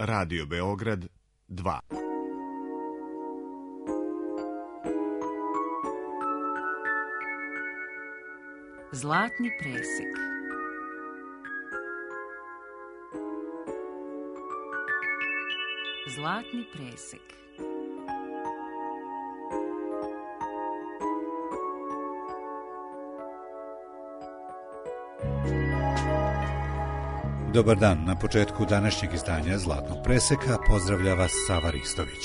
Radio Beograd 2. Zlatni presek. Zlatni presek. Dobar dan, na početku današnjeg izdanja Zlatnog preseka pozdravlja vas Sava Ristović.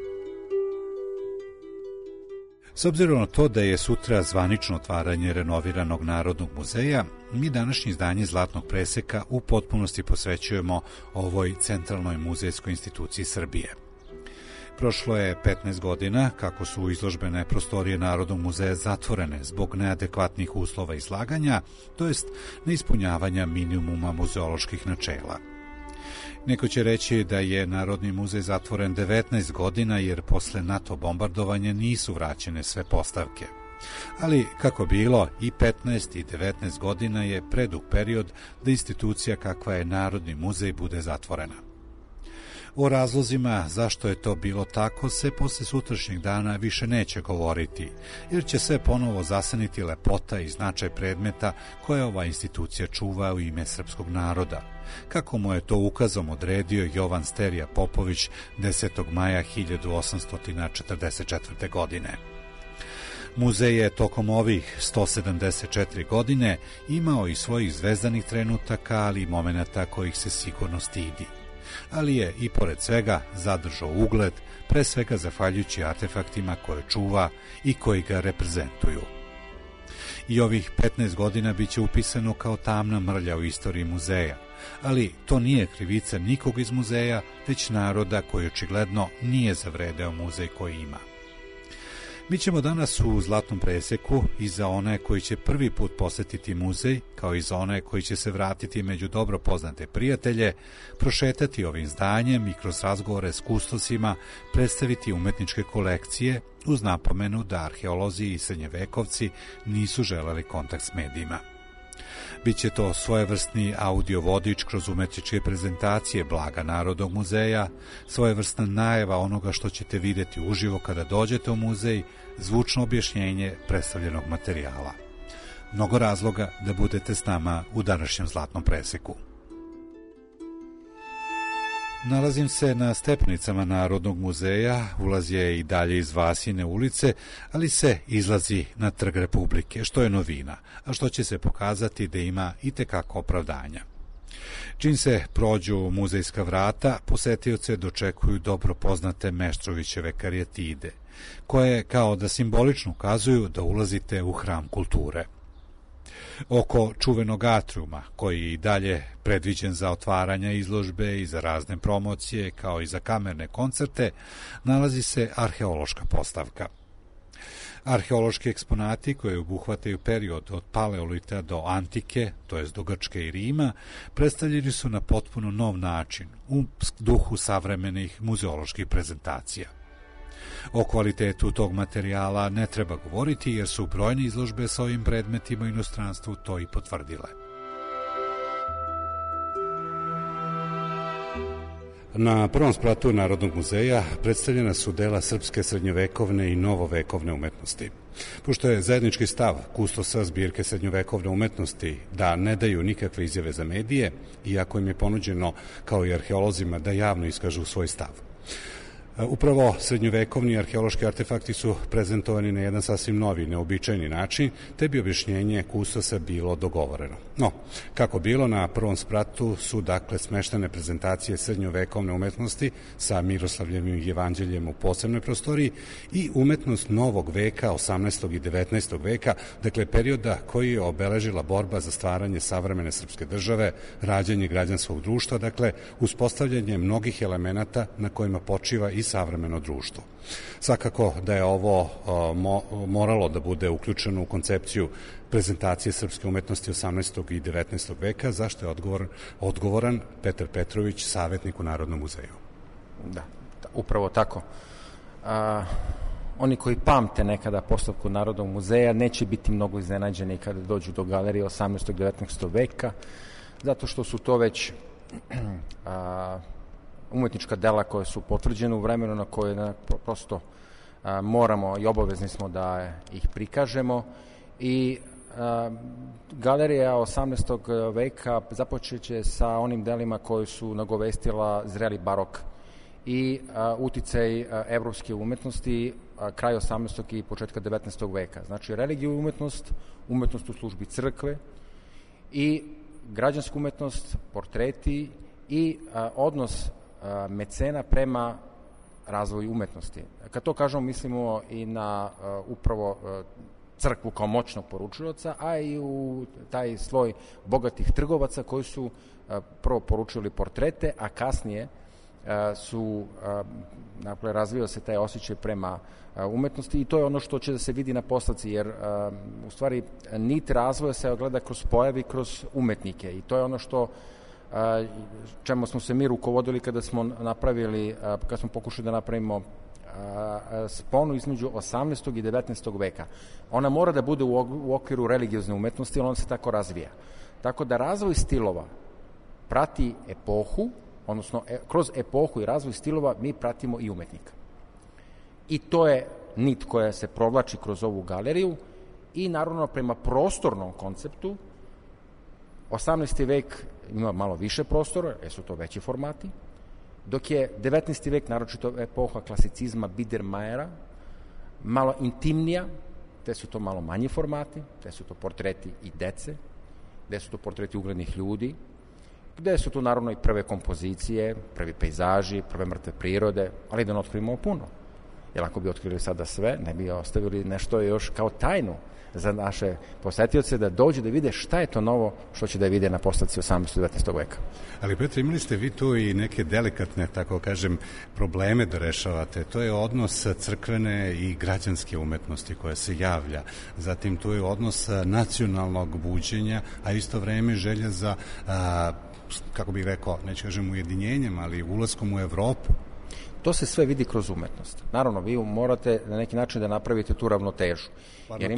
S obzirom na to da je sutra zvanično otvaranje renoviranog Narodnog muzeja, mi današnje izdanje Zlatnog preseka u potpunosti posvećujemo ovoj centralnoj muzejskoj instituciji Srbije. Prošlo je 15 godina kako su izložbene prostorije Narodnog muzeja zatvorene zbog neadekvatnih uslova izlaganja, to jest neispunjavanja minimuma muzeoloških načela. Neko će reći da je Narodni muzej zatvoren 19 godina jer posle NATO bombardovanja nisu vraćene sve postavke. Ali, kako bilo, i 15 i 19 godina je predug period da institucija kakva je Narodni muzej bude zatvorena. O razlozima zašto je to bilo tako se posle sutrašnjeg dana više neće govoriti, jer će sve ponovo zaseniti lepota i značaj predmeta koje ova institucija čuva u ime srpskog naroda, kako mu je to ukazom odredio Jovan Sterija Popović 10. maja 1844. godine. Muzej je tokom ovih 174 godine imao i svojih zvezdanih trenutaka, ali i momenata kojih se sigurno stidi. Ali je i pored svega zadržao ugled, pre svega zahvaljujući artefaktima koje čuva i koji ga reprezentuju. I ovih 15 godina biće upisano kao tamna mrlja u istoriji muzeja, ali to nije krivica nikog iz muzeja, već naroda koji očigledno nije zavredeo muzej koji ima. Mi ćemo danas u Zlatnom preseku i za one koji će prvi put posetiti muzej, kao i za one koji će se vratiti među dobro poznate prijatelje, prošetati ovim zdanjem i kroz razgovore s kustosima predstaviti umetničke kolekcije uz napomenu da arheolozi i srednjevekovci nisu želeli kontakt s medijima. Biće to svojevrsni audio vodič kroz umetničke prezentacije blaga Narodnog muzeja, svojevrsna najava onoga što ćete vidjeti uživo kada dođete u muzej, zvučno objašnjenje predstavljenog materijala. Mnogo razloga da budete s nama u današnjem Zlatnom preseku. Nalazim se na stepenicama Narodnog muzeja, ulaz je i dalje iz Vasine ulice, ali se izlazi na Trg Republike, što je novina, a što će se pokazati da ima itekako opravdanja. Čim se prođu muzejska vrata, posetioce dočekuju dobro poznate Meštrovićeve karijetide, koje kao da simbolično ukazuju da ulazite u hram kulture. Oko čuvenog atrijuma, koji je i dalje predviđen za otvaranja izložbe i za razne promocije, kao i za kamerne koncerte, nalazi se arheološka postavka. Arheološki eksponati koji obuhvataju period od paleolita do antike, to jest do Grčke i Rima, predstavljeni su na potpuno nov način, u duhu savremenih muzeoloških prezentacija. O kvalitetu tog materijala ne treba govoriti jer su brojne izložbe sa ovim predmetima u inostranstvu to i potvrdile. Na prvom spratu Narodnog muzeja predstavljena su dela srpske srednjovekovne i novovekovne umetnosti. Pošto je zajednički stav kustosa zbirke srednjovekovne umetnosti da ne daju nikakve izjave za medije, iako im je ponuđeno, kao i arheolozima, da javno iskažu svoj stav. Upravo srednjovekovni arheološki artefakti su prezentovani na jedan sasvim novi, neobičajni način, te bi objašnjenje kustosa bilo dogovoreno. No, kako bilo, na prvom spratu su dakle smeštene prezentacije srednjovekovne umetnosti sa Miroslavljevim jevanđeljem u posebnoj prostoriji i umetnost novog veka, 18. i 19. veka, dakle perioda koji je obeležila borba za stvaranje savremene srpske države, rađanje građanskog društva, dakle uspostavljanje mnogih elemenata na kojima počiva i savremeno društvo. Svakako da je ovo moralo da bude uključeno u koncepciju prezentacije srpske umetnosti 18. i 19. veka, zašto je odgovoran Petar Petrović, savjetnik u Narodnom muzeju. Da, upravo tako. Oni koji pamte nekada postavku Narodnog muzeja neće biti mnogo iznenađeni kada dođu do galerije 18. i 19. veka, zato što su to već umetnička dela koja su potvrđena u vremenu na koje prosto moramo i obavezni smo da ih prikažemo. I galerija 18. veka započeće sa onim delima koji su nagovestila zreli barok i uticaj evropske umetnosti kraj 18. i početka 19. veka. Znači, religiju i umetnost, umetnost u službi crkve i građansku umetnost, portreti i odnos mecena prema razvoju umetnosti. Kad to kažemo, mislimo i na upravo crkvu kao moćnog poručilaca, a i u taj sloj bogatih trgovaca koji su prvo poručili portrete, a kasnije su razvio se taj osjećaj prema umetnosti i to je ono što će da se vidi na postavci, jer u stvari nit razvoja se ogleda kroz pojavi, kroz umetnike i to je ono što čemu smo se mi rukovodili kada smo napravili, kada smo pokušali da napravimo sponu između 18. i 19. veka. Ona mora da bude u okviru religiozne umetnosti, ali ona se tako razvija. Tako da razvoj stilova prati epohu, odnosno kroz epohu i razvoj stilova mi pratimo i umetnika. I to je nit koja se provlači kroz ovu galeriju i naravno prema prostornom konceptu 18. vek ima malo više prostora, jer su to veći formati, dok je 19. vek, naročito epoha klasicizma Biedermajera, malo intimnija, te su to malo manji formati, te su to portreti i dece, gde su to portreti uglednih ljudi, gde su tu naravno i prve kompozicije, prvi pejzaži, prve mrtve prirode, ali da ne otkrivamo puno. Jer ako bi otkrili sada sve, ne bi ostavili nešto još kao tajnu za naše posetioce da dođu da vide šta je to novo što će da vide na postavci 18. i 19. veka. Ali Petre, imali ste vi tu i neke delikatne, tako kažem, probleme da rešavate. To je odnos crkvene i građanske umetnosti koja se javlja. Zatim tu je odnos nacionalnog buđenja, a isto vreme želja za, kako bih rekao, neću kažem ujedinjenjem, ali ulaskom u Evropu. To se sve vidi kroz umetnost. Naravno, vi morate na neki način da napravite tu ravnotežu. Jer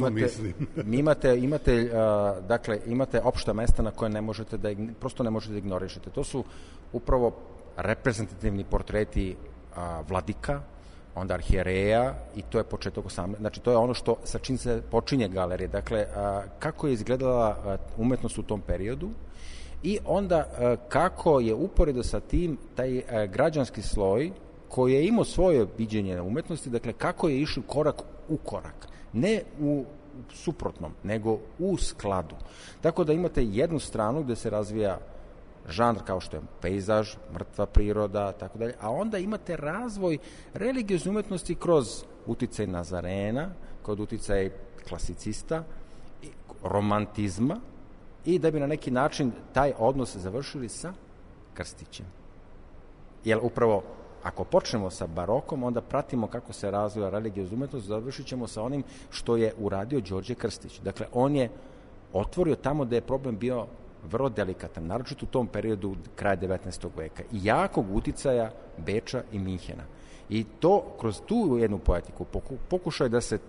imate opšta mesta na koje prosto ne možete da ignorišete. To su upravo reprezentativni portreti vladika, onda arhijereja i to je početak 18. Znači, to je ono sa čim se počinje galerija. Dakle, kako je izgledala umetnost u tom periodu i onda kako je uporedo sa tim taj građanski sloj koji je imao svoje viđenje na umetnosti, dakle kako je išao korak u korak, ne u suprotnom, nego u skladu. Tako da imate jednu stranu gde se razvija žanr kao što je pejzaž, mrtva priroda, tako dalje, a onda imate razvoj religiozne umetnosti kroz uticaj Nazarena, kod uticaj klasicista, romantizma i da bi na neki način taj odnos završili sa Krstićem. Jer upravo ako počnemo sa barokom, onda pratimo kako se razvija religiozna umetnost, završit ćemo sa onim što je uradio Đorđe Krstić. Dakle, on je otvorio tamo da je problem bio vrlo delikatan, naročito u tom periodu kraja 19. veka i jakog uticaja Beča i Minhena. I to, kroz tu jednu poetiku, pokušaj da se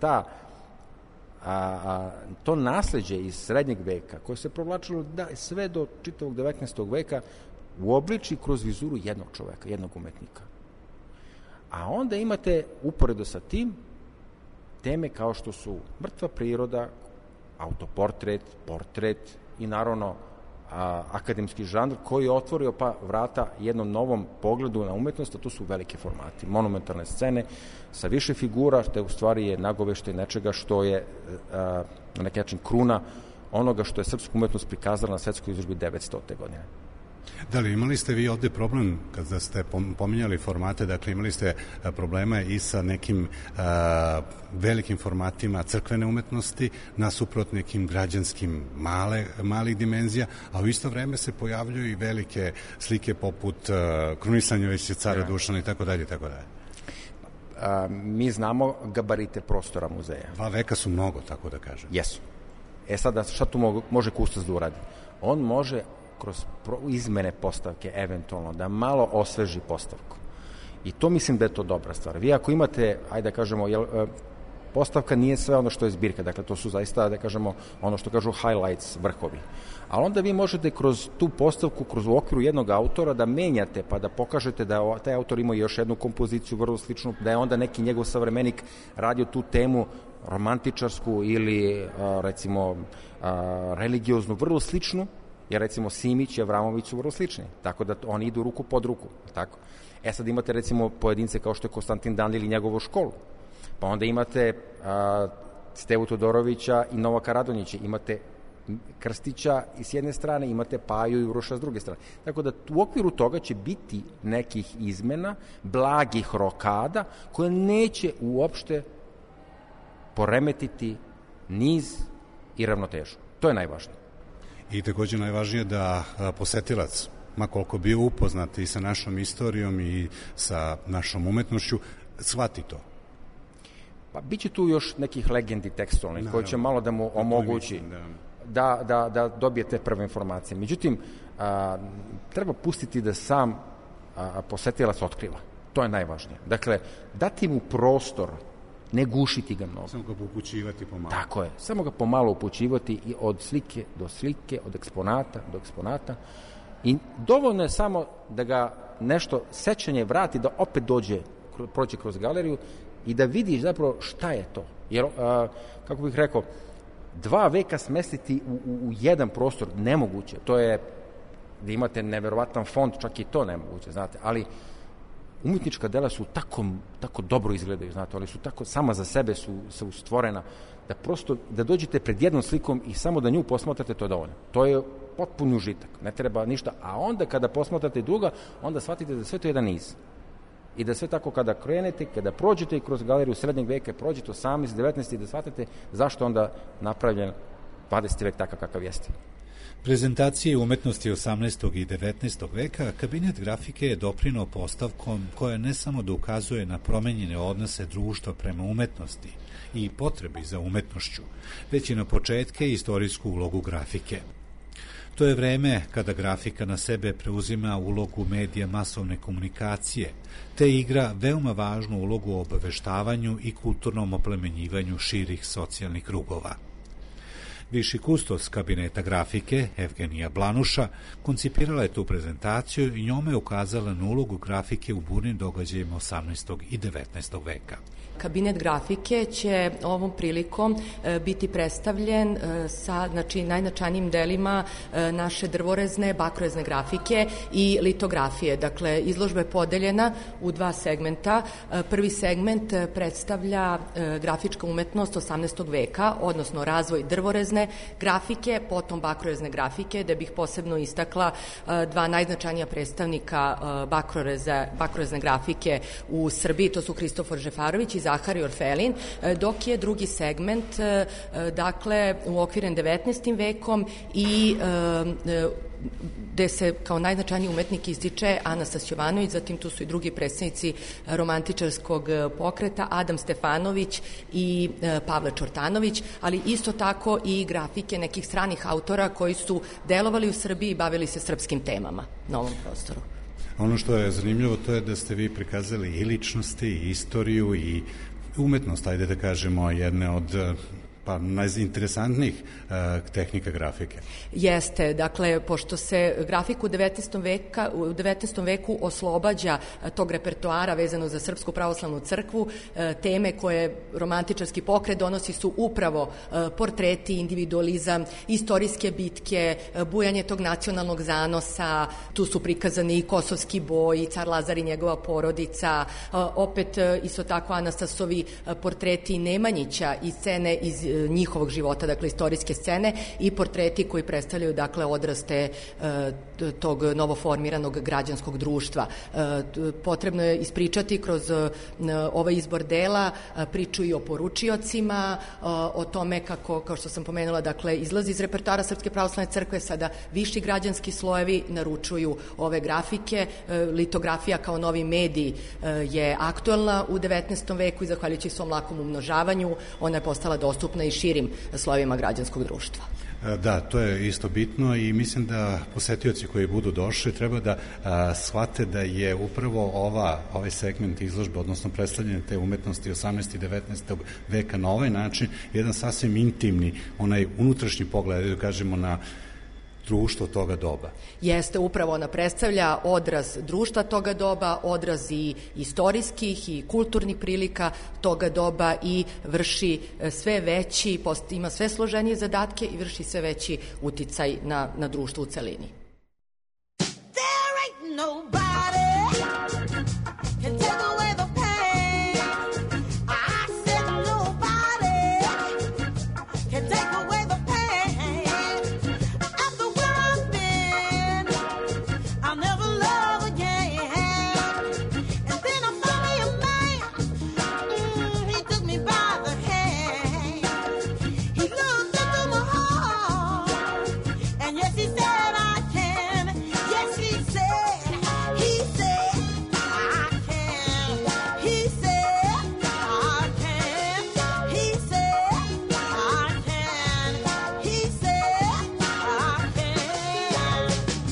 to nasleđe iz srednjeg veka, koje se provlačilo sve do čitavog 19. veka, uobliči kroz vizuru jednog čoveka, jednog umetnika. A onda imate uporedo sa tim teme kao što su mrtva priroda, autoportret, portret i naravno akademski žanr koji je otvorio vrata jednom novom pogledu na umetnost, a to su velike formati, monumentalne scene sa više figura, te u stvari je nagoveštaj nečega što je na neki način kruna onoga što je srpsku umetnost prikazala na svetskoj izložbi 900. godine. Da li imali ste vi ovde problem kada ste pominjali formate, dakle imali ste problema i sa nekim velikim formatima crkvene umetnosti nasuprot nekim građanskim malih dimenzija, a u isto vreme se pojavljuju i velike slike poput Krunisanja Veće cara Dušana i tako dalje i tako dalje. Mi znamo gabarite prostora muzeja. 2 veka su mnogo, tako da kažem. Jesu. Sada, šta tu može kustos da uradi? On može kroz izmene postavke, eventualno, da malo osveži postavku. I to mislim da je to dobra stvar. Vi ako imate, ajde da kažemo, postavka nije sve ono što je zbirka, dakle to su zaista, da kažemo, ono što kažu highlights, vrhovi. Ali onda vi možete kroz tu postavku, kroz u okviru jednog autora da menjate, pa da pokažete da taj autor ima još jednu kompoziciju vrlo sličnu, da je onda neki njegov savremenik radio tu temu romantičarsku ili recimo religioznu, vrlo sličnu, jer recimo Simić i Avramović su vrlo slični, tako da oni idu ruku pod ruku, tako. Sad imate recimo pojedince kao što je Konstantin Danlil i njegovu školu, pa onda imate Stevu Todorovića i Novaka Radonjića, imate Krstića i s jedne strane, imate Paju i Uroša s druge strane. Tako da u okviru toga će biti nekih izmena, blagih rokada, koje neće uopšte poremetiti niz i ravnotežu. To je najvažnije. I takođe najvažnije da posetilac, ma koliko bio upoznat i sa našom istorijom i sa našom umetnošću, shvati to. Pa biće tu još nekih legendi tekstualnih koji će malo da mu omogući da dobije te prve informacije. Međutim, treba pustiti da sam posetilac otkriva. To je najvažnije. Dakle, dati mu prostor, ne gušiti ga mnogo. Samo ga upućivati pomalo. Tako je. Samo ga pomalo upućivati i od slike do slike, od eksponata do eksponata. I dovoljno je samo da ga nešto sećanje vrati, da opet prođe kroz galeriju i da vidiš zapravo šta je to. Jer, kako bih rekao, 2 veka smestiti u jedan prostor nemoguće. To je da imate neverovatan fond, čak i to nemoguće, znate, ali umetnička dela su tako dobro izgledaju, znate, ali su tako sama za sebe su stvorena da prosto da dođete pred jednom slikom i samo da nju posmatrate, to je dovoljno. To je potpuni užitak, ne treba ništa, a onda kada posmatrate druga, onda shvatite da sve to je jedan niz. I da sve tako kada krenete, kada prođete kroz galeriju srednjeg veka, prođete 18, 19 i da shvatite zašto onda napravljen 20. vek takav kakav jeste. Prezentacije umetnosti 18. i 19. veka, kabinet grafike je doprinao postavkom koja ne samo da ukazuje na promenjene odnose društva prema umetnosti i potrebi za umetnošću, već i na početke i istorijsku ulogu grafike. To je vreme kada grafika na sebe preuzima ulogu medija masovne komunikacije, te igra veoma važnu ulogu u obaveštavanju i kulturnom oplemenjivanju širih socijalnih krugova. Viši kustos kabineta grafike, Evgenija Blanuša, koncipirala je tu prezentaciju i njome je ukazala na ulogu grafike u burnim događajima 18. i 19. veka. Kabinet grafike će ovom prilikom biti predstavljen sa najznačajnijim delima naše drvorezne, bakrorezne grafike i litografije. Dakle, izložba je podeljena u 2 segmenta. Prvi segment predstavlja grafička umetnost 18. veka, odnosno razvoj drvorezne grafike, potom bakrorezne grafike, da bih posebno istakla 2 najznačajnija predstavnika bakrorezne grafike u Srbiji, to su Kristofor Žefarović i Zahari Orfelin, dok je drugi segment dakle uokviren 19. vekom i gde se kao najznačajniji umetnik ističe Anastas Jovanović, zatim tu su i drugi predstavnici romantičarskog pokreta, Adam Stefanović i Pavle Čortanović, ali isto tako i grafike nekih stranih autora koji su delovali u Srbiji i bavili se srpskim temama na ovom prostoru. Ono što je zanimljivo to je da ste vi prikazali i ličnosti, i istoriju, i umetnost, ajde da kažemo, jedne od najinteresantnijih tehnika grafike. Jeste, dakle, pošto se grafika u 19. veku oslobađa tog repertoara vezano za Srpsku pravoslavnu crkvu, teme koje romantičarski pokret donosi su upravo portreti, individualizam, istorijske bitke, bujanje tog nacionalnog zanosa, tu su prikazani i kosovski boj, i car Lazar i njegova porodica, opet isto tako Anastasovi portreti Nemanjića i scene iz njihovog života, dakle istorijske scene i portreti koji predstavljaju dakle odraste tog novoformiranog građanskog društva. Potrebno je ispričati kroz ovaj izbor dela priču i o poručiocima, o tome kako, kao što sam pomenula, dakle izlazi iz repertoara Srpske pravoslavne crkve, sada viši građanski slojevi naručuju ove grafike. Litografija kao novi medij je aktuelna u 19. veku i zahvaljujući svom lakom umnožavanju ona je postala dostupna i širim slojevima građanskog društva. Da, to je isto bitno i mislim da posetioci koji budu došli treba da shvate da je upravo ovaj segment izložbe, odnosno predstavljanje te umetnosti 18. i 19. veka na ovaj način jedan sasvim intimni, onaj unutrašnji pogled, da kažemo, na društvo toga doba. Jeste, upravo ona predstavlja odraz društva toga doba, odraz i istorijskih i kulturnih prilika toga doba i vrši sve veći, ima sve složenije zadatke i vrši sve veći uticaj na društvo u celini. There ain't nobody can take away the pain. I said nobody can take away the pain. After where I've been, I'll never love again. And then I found me a man, he took me by the hand. He looked into my heart, and yes, he said I can. Yes, he said I can. He said I can. He said I can. He said I can.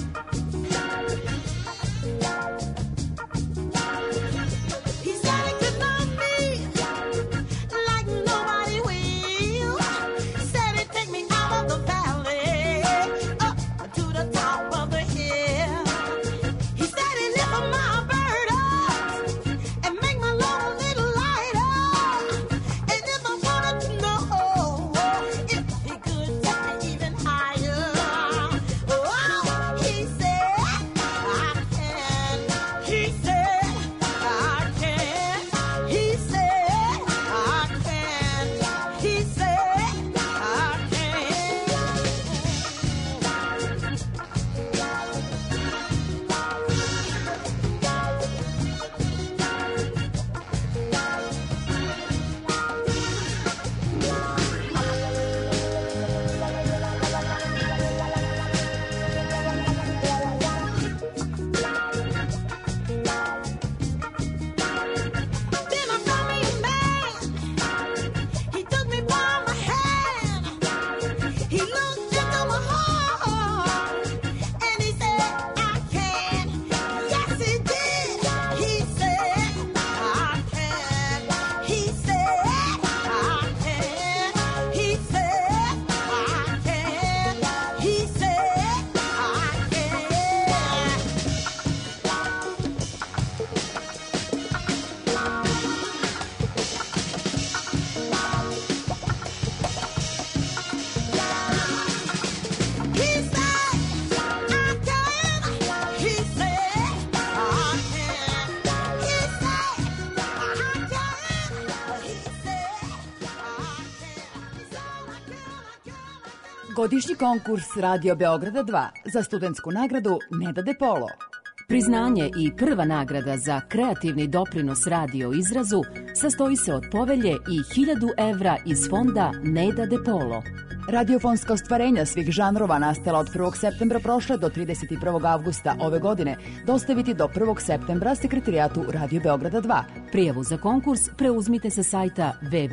He said he could love me like nobody will. Said he'd take me out of the valley, up to the top of the hill. He said he'd lift my burdens and make my load a little lighter. And if I wanted to know if he could take me even higher, oh, he said I can. He said I can. He said I can. He said I Then I found me a man. He took me by my hand. He looked into my heart, and he said, I can. Yes, he did. He said, I can. He said, I can. He said, I can. He said, I can. He said I can. He said I can. He said I can. He said Godišnji konkurs Radio Beograda 2 za studentsku nagradu Neda De Polo. Priznanje i prva nagrada za kreativni doprinos radio izrazu sastoji se od povelje i 1000 evra iz fonda Neda De Polo. Radiofonska ostvarenja svih žanrova nastala od 1. septembra prošle do 31. avgusta ove godine dostaviti do 1. septembra sekretarijatu Radio Beograda 2. Prijavu za konkurs preuzmite sa sajta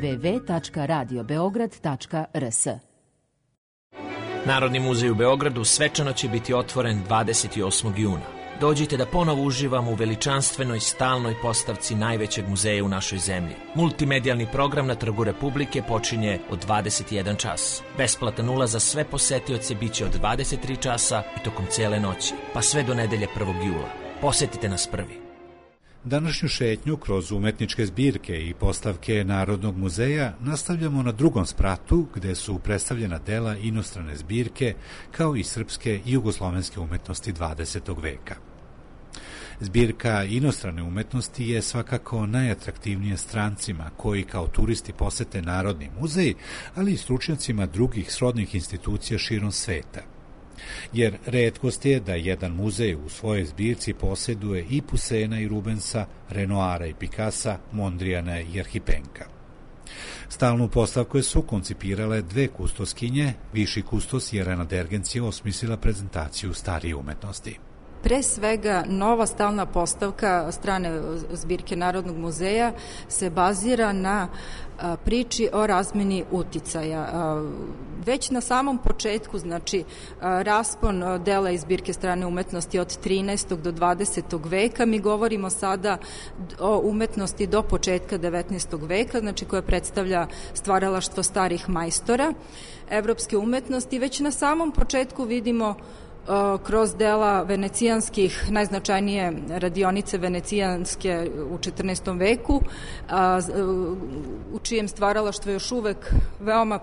www.radiobeograd.rs. Narodni muzej u Beogradu svečano će biti otvoren 28. juna. Dođite da ponovo uživamo u veličanstvenoj stalnoj postavci najvećeg muzeja u našoj zemlji. Multimedijalni program na Trgu Republike počinje od 21 čas. Besplatan ulaz za sve posetioce biće od 23 časa i tokom cele noći, pa sve do nedelje 1. jula. Posetite nas prvi. Današnju šetnju kroz umetničke zbirke i postavke Narodnog muzeja nastavljamo na drugom spratu gde su predstavljena dela inostrane zbirke kao i srpske i jugoslovenske umetnosti 20. veka. Zbirka inostrane umetnosti je svakako najatraktivnija strancima koji kao turisti posete Narodni muzej, ali i stručnjacima drugih srodnih institucija širom sveta. Jer retkost je da jedan muzej u svojoj zbirci posjeduje i Pusena i Rubensa, Renoara i Picassa, Mondrijana i Arhipenka. Stalnu postavku su koncipirale dve kustoskinje, viši kustos Jelena Dergencija osmislila prezentaciju starije umetnosti. Pre svega, nova stalna postavka strane zbirke Narodnog muzeja se bazira na priči o razmeni uticaja. Već na samom početku, znači raspon dela iz zbirke strane umetnosti od 13. do 20. veka, mi govorimo sada o umetnosti do početka 19. veka, znači koja predstavlja stvaralaštvo starih majstora evropske umetnosti. Već na samom početku vidimo kroz dela venecijanskih, najznačajnije radionice venecijanske u 14. veku, u čijem stvaralaštvu je još uvek veoma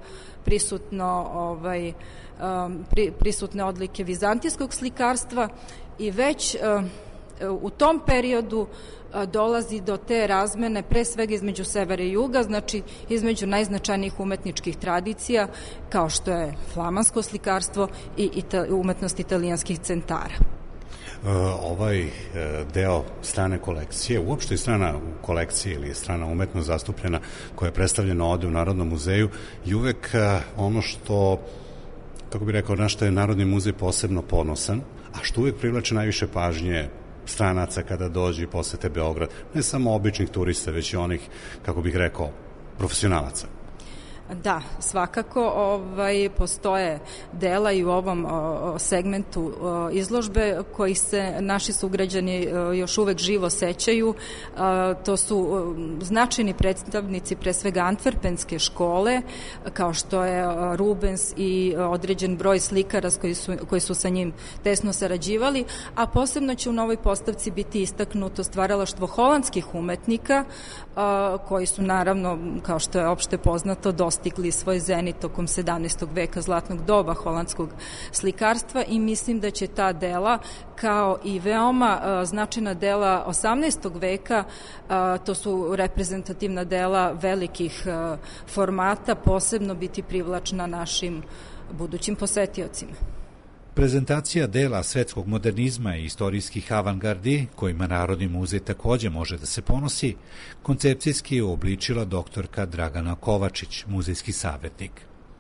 prisutne odlike vizantijskog slikarstva i već u tom periodu dolazi do te razmene pre svega između severa i juga, znači između najznačajnijih umetničkih tradicija kao što je flamansko slikarstvo i umetnost italijanskih centara. Ovaj deo strane kolekcije, uopšte i strana kolekcije ili strana umetno zastupljena koja je predstavljena ovde u Narodnom muzeju, je uvek ono što, kako bih rekao, na što je Narodni muzej posebno ponosan, a što uvek privlače najviše pažnje stranaca kada dođe i posete Beograd, ne samo običnih turista, već i onih, kako bih rekao, profesionalaca. Da, svakako postoje dela i u ovom segmentu izložbe koji se naši sugrađani još uvek živo sećaju. To su značajni predstavnici pre svega antverpenske škole, kao što je Rubens i određen broj slikara koji su sa njim tesno sarađivali, a posebno će u novoj postavci biti istaknuto stvaralaštvo holandskih umetnika, koji su naravno, kao što je opšte poznato, dostigli svoj zenit tokom 17. veka, zlatnog doba holandskog slikarstva, i mislim da će ta dela, kao i veoma značajna dela 18. veka, to su reprezentativna dela velikih formata, posebno biti privlačna našim budućim posetiocima. Prezentacija dela svetskog modernizma i istorijskih avangardi, kojima Narodni muzej takođe može da se ponosi, koncepcijski je uobličila doktorka Dragana Kovačić, muzejski savjetnik.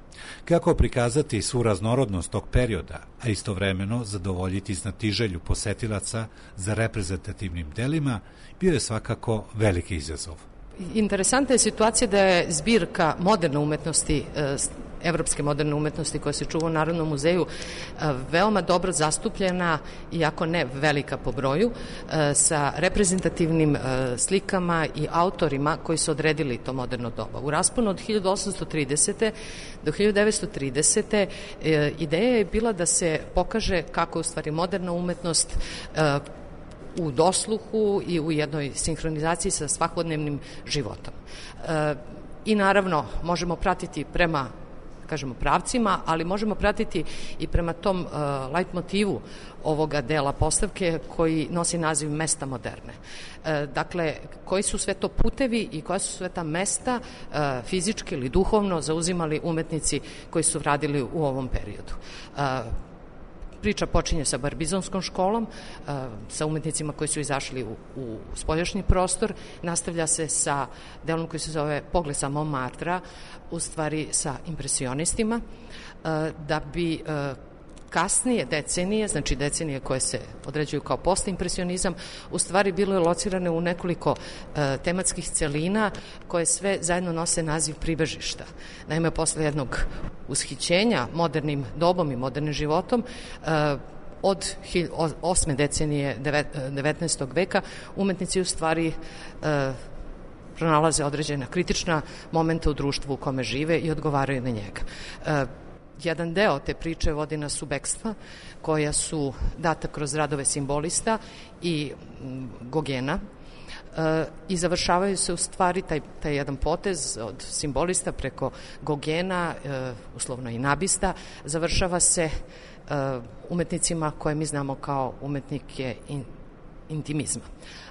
Kako prikazati svu raznorodnost tog perioda, a istovremeno zadovoljiti znatiželju posetilaca za reprezentativnim delima, bio je svakako veliki izazov. Interesantna je situacija da je zbirka moderne umetnosti, evropske moderne umetnosti koja se čuva u Narodnom muzeju, veoma dobro zastupljena, iako ne velika po broju, sa reprezentativnim slikama i autorima koji su odredili to moderno doba. U rasponu od 1830. do 1930. Ideja je bila da se pokaže kako je u stvari moderna umetnost u dosluhu i u jednoj sinhronizaciji sa svakodnevnim životom. I naravno možemo pratiti prema, kažemo, pravcima, ali možemo pratiti i prema tom light motivu ovoga dela postavke koji nosi naziv Mesta moderne. Dakle, koji su sve to putevi i koja su sve ta mesta fizički ili duhovno zauzimali umetnici koji su radili u ovom periodu. Priča počinje sa Barbizonskom školom, sa umetnicima koji su izašli u spoljašnji prostor, nastavlja se sa delom koji se zove Pogled sa Montmartra, u stvari sa impresionistima, da bi kasnije decenije, znači decenije koje se određuju kao postimpresionizam, u stvari bilo je locirane u nekoliko tematskih celina koje sve zajedno nose naziv pribežišta. Naime, posle jednog ushićenja modernim dobom i modernim životom, od 8. decenije 19. veka umetnici u stvari pronalaze određena kritična momenta u društvu u kome žive i odgovaraju na njega. Jedan deo te priče vodi nas u bekstva, koja su data kroz radove simbolista i Gogena, i završavaju se u stvari taj jedan potez od simbolista preko Gogena, uslovno i Nabista, završava se umetnicima koje mi znamo kao umetnike intimizma.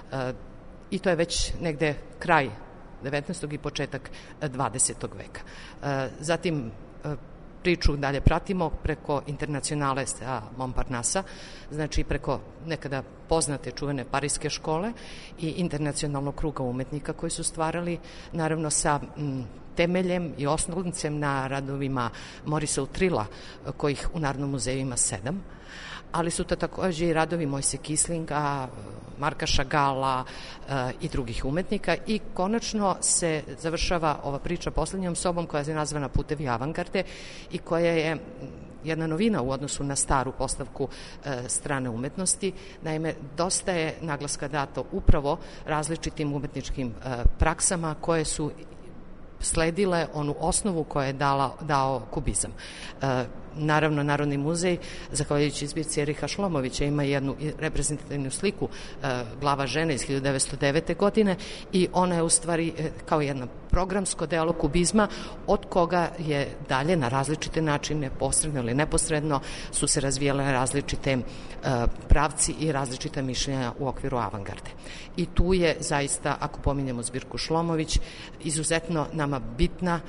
I to je već negde kraj 19. i početak 20. veka. Zatim priču dalje pratimo preko Internacionale sa Montparnassa, znači preko nekada poznate čuvene pariske škole i internacionalnog kruga umetnika koji su stvarali, naravno sa temeljem i osnovnicem na radovima Morisa Utrila, kojih u Narodnom muzeju ima 7, ali su to takođe i radovi Mojse Kislinga, Marka Šagala i drugih umetnika i konačno se završava ova priča poslednjom sobom koja je nazvana Putevi avangarde i koja je jedna novina u odnosu na staru postavku strane umetnosti. Naime, dosta je naglaska dato upravo različitim umetničkim praksama koje su sledile onu osnovu koju je dao kubizam. Naravno, Narodni muzej, zahvaljujući zbirci Eriha Šlomovića, ima jednu reprezentativnu sliku Glava žene iz 1909. godine i ona je u stvari kao jedno programsko delo kubizma od koga je dalje na različite načine, posredno ili neposredno, su se razvijale različite pravci i različite mišljenja u okviru avangarde. I tu je zaista, ako pominjemo zbirku Šlomović, izuzetno nama bitna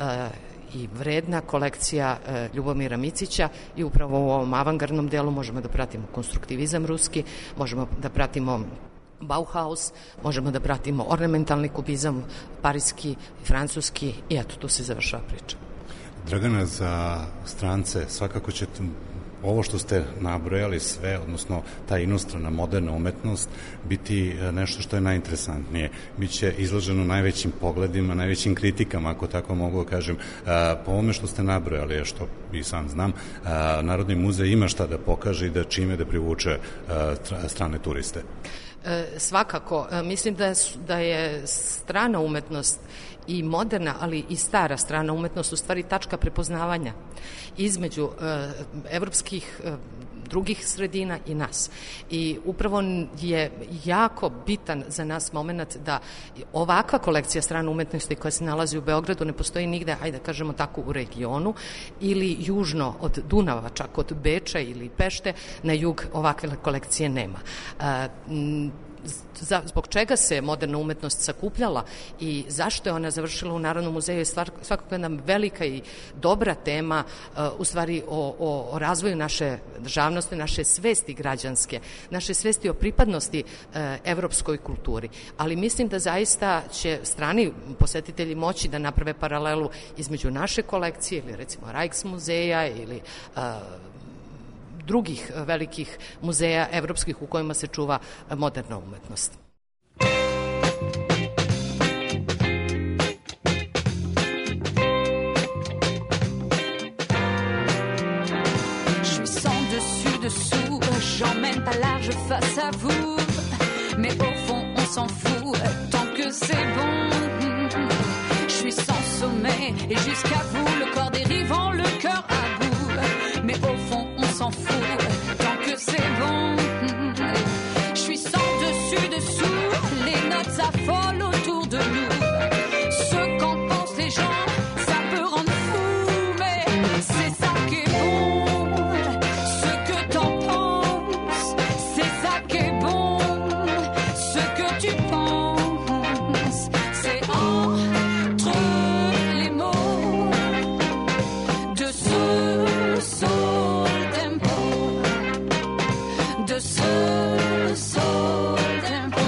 i vredna kolekcija Ljubomira Micića i upravo u ovom avangardnom delu možemo da pratimo konstruktivizam ruski, možemo da pratimo Bauhaus, možemo da pratimo ornamentalni kubizam, parijski, francuski i eto, tu se završava priča. Dragana, za strance svakako će ovo što ste nabrojali sve, odnosno ta inostrana moderna umetnost, biti nešto što je najinteresantnije. Biće izloženo najvećim pogledima, najvećim kritikama, ako tako mogu da kažem. Po ovome što ste nabrojali, što i sam znam, Narodni muzej ima šta da pokaže i da čime da privuče strane turiste. Svakako, mislim da je strana umetnost i moderna, ali i stara strana umetnost u stvari tačka prepoznavanja između evropskih drugih sredina i nas. I upravo je jako bitan za nas moment da ovakva kolekcija strane umetnosti koja se nalazi u Beogradu ne postoji nigde, ajde da kažemo tako, u regionu ili južno od Dunava, čak od Beča ili Pešte, na jug ovakve kolekcije nema. Zbog čega se moderna umetnost sakupljala i zašto je ona završila u Narodnom muzeju je svakako jedna velika i dobra tema u stvari o razvoju naše državnosti, naše svesti građanske, naše svesti o pripadnosti evropskoj kulturi. Ali mislim da zaista će strani posetitelji moći da naprave paralelu između naše kolekcije ili recimo Rijksmuzeja ili drugih velikih muzeja evropskih u kojima se čuva moderna umetnost. Je suis sans dessus dessous, j'emmène pas large face à vous, mais au fond on s'en fout tant que c'est bon. Je suis sans sommet et jusqu'à vous, le corps dérivant, le cœur à bout, mais au fond on s'en fout tant que c'est bon. Je suis sans dessus dessous, les notes s'affolent autour de nous. Ce qu'en pensent les gens, ça peut rendre fou, mais c'est ça qui est bon. Ce que t'en penses, c'est ça qui est bon. Ce que tu penses, c'est entre les mots de ce soul tempo, de ce soul tempo.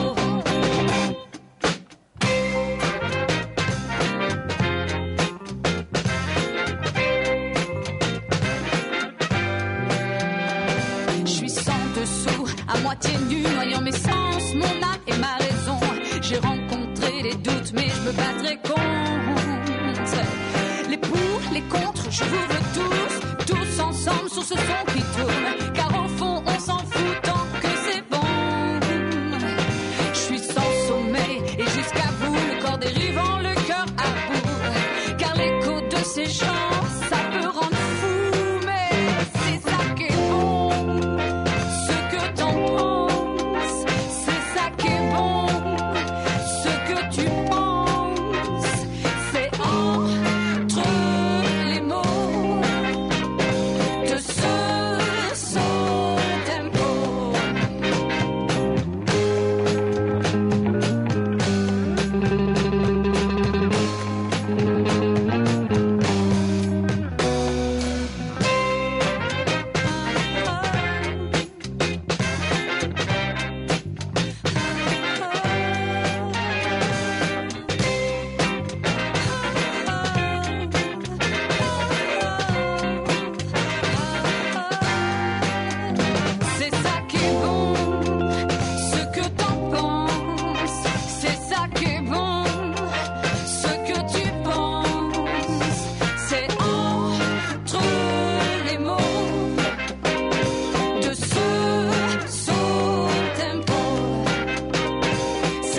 Je suis sans dessous, à moitié nu, noyant mes sens, mon âme et ma raison. J'ai rencontré les doutes, mais je me battrai contre les pour, les contre. Je vous veux tous ensemble sur ce son qui tourne, car au fond on s'en fout tant que c'est bon. Je suis sans sommeil et jusqu'à vous, le corps dérivant, le cœur à bout, car l'écho de ces chants, ça peut rendre fou, mais c'est ça qui est bon. Ce que t'en penses, c'est ça qui est bon. Ce que tu penses, c'est entre les mots de ce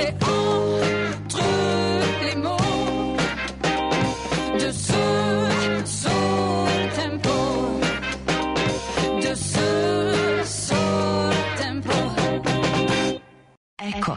c'est entre les mots de ce soul tempo, de ce soul tempo. Eko.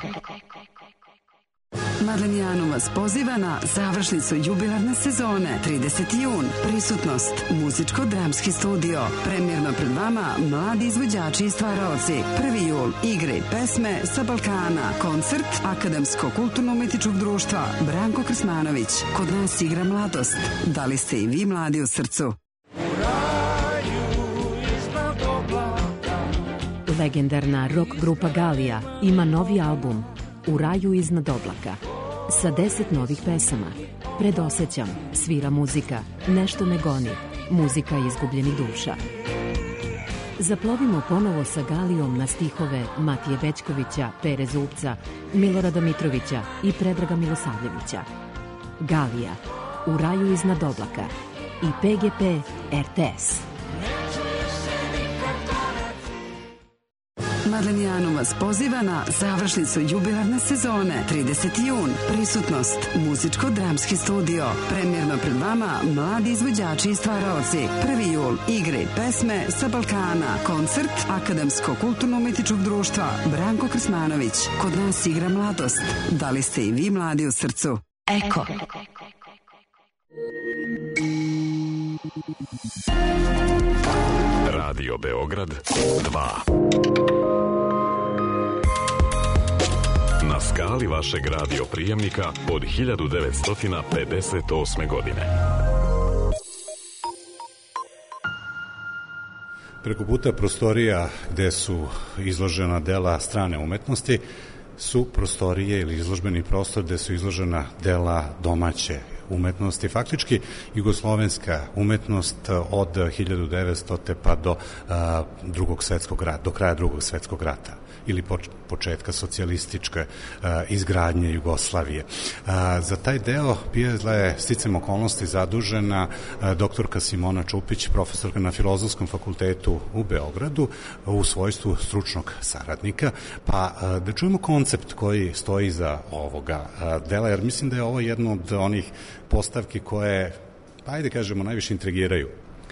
Madlenijanu vas poziva na završnicu jubilarne sezone, 30. jun. Prisutnost, muzičko-dramski studio. Premjerno pred vama mladi izvođači i stvaraoci. 1. jul, igre i pesme sa Balkana. Koncert Akademsko-kulturno-umetičkog društva Branko Krsmanović. Kod nas igra mladost. Da li ste i vi mladi u srcu? Legendarna rock grupa Galija ima novi album U raju iznad oblaka sa 10 novih pesama. Predosećam, svira muzika, nešto me goni, muzika izgubljenih duša. Zaplovimo ponovo sa Galijom na stihove Matije Bećkovića, Pere Zupca, Milorada Mitrovića i Predraga Milosavljevića. Galija, U raju iznad oblaka i PGP RTS. Madlenijanu vas poziva na završnicu jubilarne sezone, 30. jun. Prisutnost, muzičko-dramski studio. Premjerno pred vama mladi izvođači i stvaraoci. 1. jul, igre i pesme sa Balkana. Koncert Akademsko-kulturno-umetičkog društva Branko Krsmanović. Kod nas igra mladost. Da li ste i vi mladi u srcu? Eko. Radio Beograd 2. Na skali vašeg radio prijemnika od 1958. godine. Preko puta prostorija gde su izložena dela strane umetnosti su prostorije ili izložbeni prostor gde su izložena dela domaće umetnosti. Faktički, jugoslovenska umetnost od 1900. pa do drugog svetskog rata, do kraja drugog svetskog rata ili početka socijalističke izgradnje Jugoslavije. Za taj deo bila je sticam okolnosti zadužena doktorka Simona Čupić, profesorka na Filozofskom fakultetu u Beogradu u svojstvu stručnog saradnika. Pa da čujemo koncept koji stoji za ovoga dela, jer mislim da je ovo jedno od onih postavki koje, ajde kažemo, najviše intrigiraju.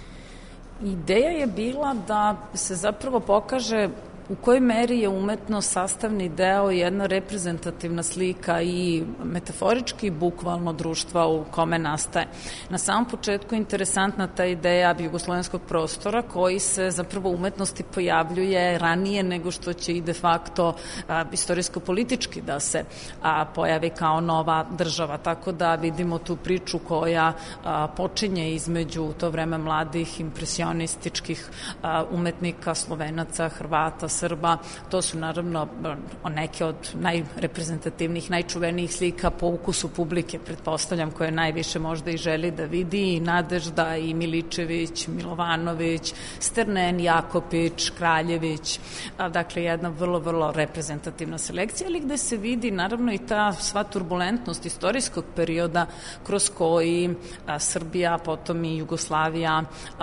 Ideja je bila da se zapravo pokaže u kojoj meri je umetnost sastavni deo, jedna reprezentativna slika i metaforički bukvalno društva u kome nastaje. Na samom početku interesantna ta ideja jugoslovenskog prostora koji se zapravo umetnosti pojavljuje ranije nego što će i de facto istorijsko-politički da se pojavi kao nova država. Tako da vidimo tu priču koja počinje između u to vreme mladih impresionističkih umetnika, Slovenaca, Hrvata, Srba. To su naravno neke od najreprezentativnijih, najčuvenijih slika po ukusu publike, pretpostavljam, koje najviše možda i želi da vidi, i Nadežda, i Miličević, Milovanović, Sternen, Jakopić, Kraljević, dakle jedna vrlo, vrlo reprezentativna selekcija, ali gde se vidi naravno i ta sva turbulentnost istorijskog perioda kroz koji Srbija, potom i Jugoslavija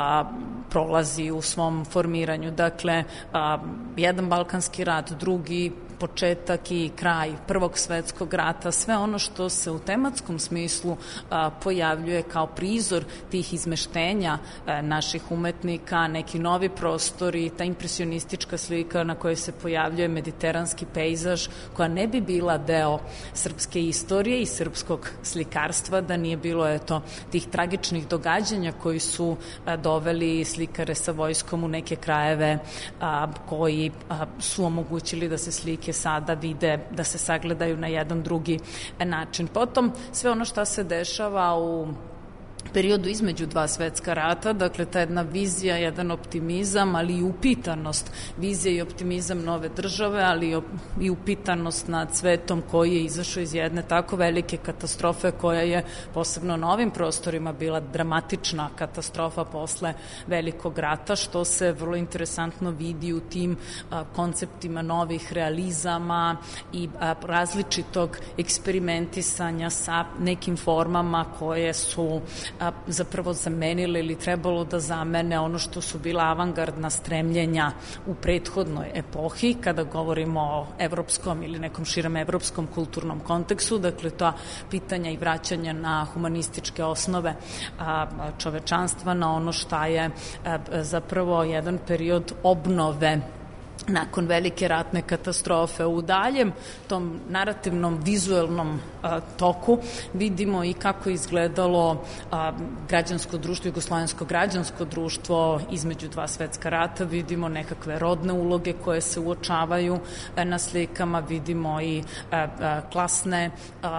prolazi u svom formiranju. Dakle, jedan Balkanski rat, drugi početak i kraj Prvog svetskog rata, sve ono što se u tematskom smislu pojavljuje kao prizor tih izmeštenja naših umetnika, neki novi prostori, ta impresionistička slika na kojoj se pojavljuje mediteranski pejzaž, koja ne bi bila deo srpske istorije i srpskog slikarstva da nije bilo tih tragičnih događanja koji su doveli slikare sa vojskom u neke krajeve koji su omogućili da se slike sada vide, da se sagledaju na jedan drugi način. Potom sve ono što se dešava u periodu između dva svetska rata, dakle ta jedna vizija, jedan optimizam, ali i upitanost, vizija i optimizam nove države, ali i upitanost nad svetom koji je izašao iz jedne tako velike katastrofe koja je posebno na ovim prostorima bila dramatična katastrofa posle Velikog rata, što se vrlo interesantno vidi u tim konceptima novih realizama i različitog eksperimentisanja sa nekim formama koje su zapravo zamenile ili trebalo da zamene ono što su bila avangardna stremljenja u prethodnoj epohi, kada govorimo o evropskom ili nekom širem evropskom kulturnom kontekstu, dakle to pitanja i vraćanja na humanističke osnove čovečanstva, na ono šta je zapravo jedan period obnove nakon velike ratne katastrofe. U daljem tom narativnom vizuelnom toku vidimo i kako je izgledalo građansko društvo, jugoslovensko građansko društvo između dva svetska rata, vidimo nekakve rodne uloge koje se uočavaju na slikama, vidimo i klasne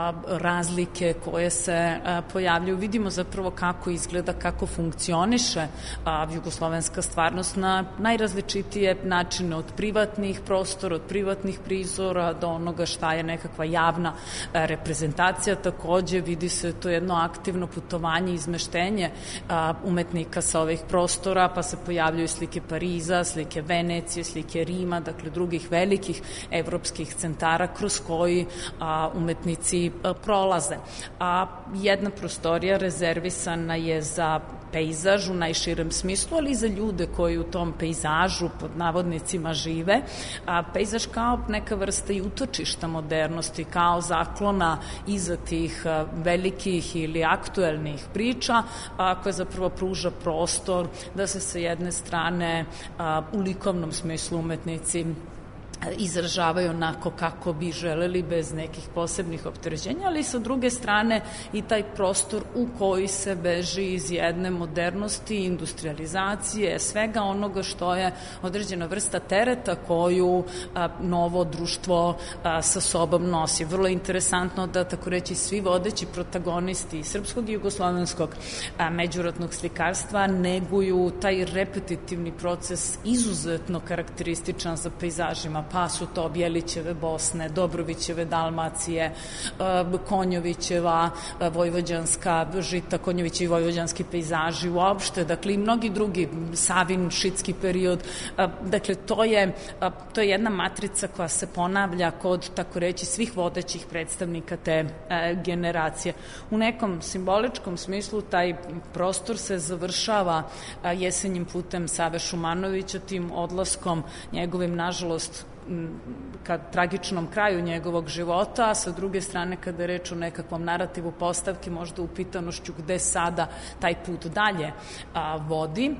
razlike koje se pojavljaju, vidimo zapravo kako izgleda, kako funkcioniše jugoslovenska stvarnost na najrazličitije načine, od privatnih prostora, od privatnih prizora do onoga šta je nekakva javna reprezentacija. Takođe vidi se to jedno aktivno putovanje, izmeštenje umetnika sa ovih prostora, pa se pojavljaju slike Pariza, slike Venecije, slike Rima, dakle drugih velikih evropskih centara kroz koji umetnici prolaze. Jedna prostorija rezervisana je za pejzaž u najširem smislu, ali i za ljude koji u tom pejzažu pod navodnicima žive. Pejzaž kao neka vrsta i utočišta modernosti, kao zaklona iza tih velikih ili aktuelnih priča, koja zapravo pruža prostor da se sa jedne strane u likovnom smislu umetnici izražavaju onako kako bi želeli, bez nekih posebnih opterećenja, ali sa druge strane i taj prostor u koji se beži iz jedne modernosti, industrializacije, svega onoga što je određena vrsta tereta koju novo društvo sa sobom nosi. Vrlo je interesantno da, tako reći, svi vodeći protagonisti srpskog i jugoslovenskog međuratnog slikarstva neguju taj repetitivni proces izuzetno karakterističan za pejzažima, pa su to Bjelićeve Bosne, Dobrovićeve Dalmacije, Konjovićeva vojvođanska žita, Konjovićevi vojvođanski pejzaži uopšte, dakle i mnogi drugi, Savin, šitski period, dakle to je jedna matrica koja se ponavlja kod, tako reći, svih vodećih predstavnika te generacije. U nekom simboličkom smislu taj prostor se završava jesenjim putem Save Šumanovića, tim odlaskom njegovim, nažalost, ka tragičnom kraju njegovog života, a sa druge strane kada je reč o nekakvom narativu postavki, možda upitanošću gde sada taj put dalje vodi.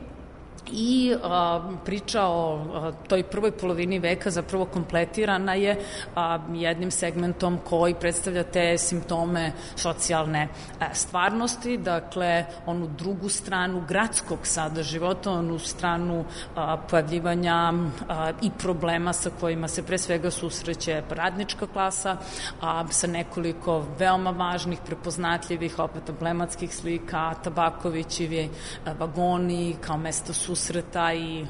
I priča o toj prvoj polovini veka zapravo kompletirana je jednim segmentom koji predstavlja te simptome socijalne stvarnosti, dakle onu drugu stranu gradskog sada života, onu stranu pojavljivanja i problema sa kojima se pre svega susreće radnička klasa, sa nekoliko veoma važnih, prepoznatljivih, opet emblematskih slika, Tabakovićevi vagoni kao mesto susreta i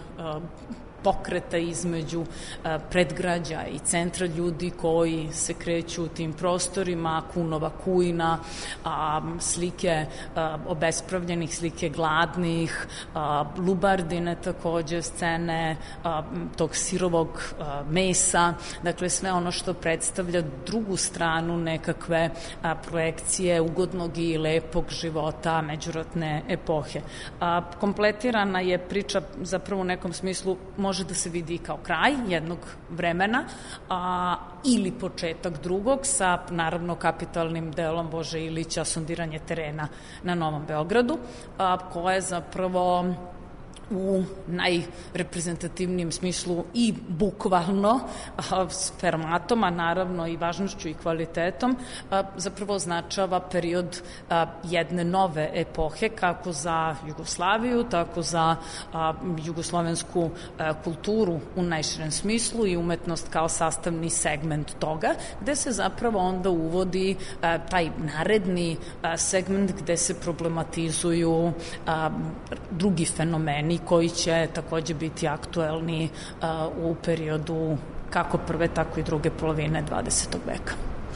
pokreta između predgrađa i centra, ljudi koji se kreću u tim prostorima, Kunova kujna, slike obespravljenih, slike gladnih, Lubardine takođe, scene tog sirovog mesa, dakle sve ono što predstavlja drugu stranu nekakve projekcije ugodnog i lepog života međuratne epohe. Kompletirana je priča zapravo u nekom smislu, može da se vidi kao kraj jednog vremena ili početak drugog sa naravno kapitalnim delom Bože Ilića, sondiranje terena na Novom Beogradu, koje zapravo u najreprezentativnijem smislu i bukvalno s formatom, a naravno i važnošću i kvalitetom, zapravo označava period jedne nove epohe, kako za Jugoslaviju, tako za jugoslovensku kulturu u najširem smislu i umetnost kao sastavni segment toga, gde se zapravo onda uvodi taj naredni segment gde se problematizuju drugi fenomeni koji će takođe biti aktuelni u periodu kako prve, tako i druge polovine 20. veka.